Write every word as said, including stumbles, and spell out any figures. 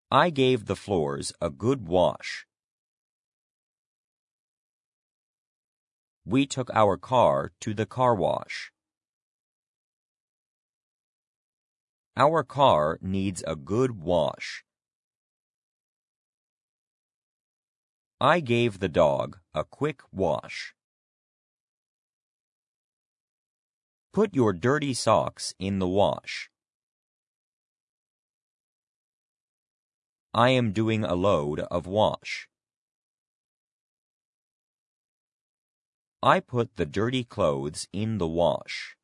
I gave the floors a good wash. We took our car to the car wash. Our car needs a good wash. I gave the dog a quick wash. Put your dirty socks in the wash. I am doing a load of wash. I put the dirty clothes in the wash.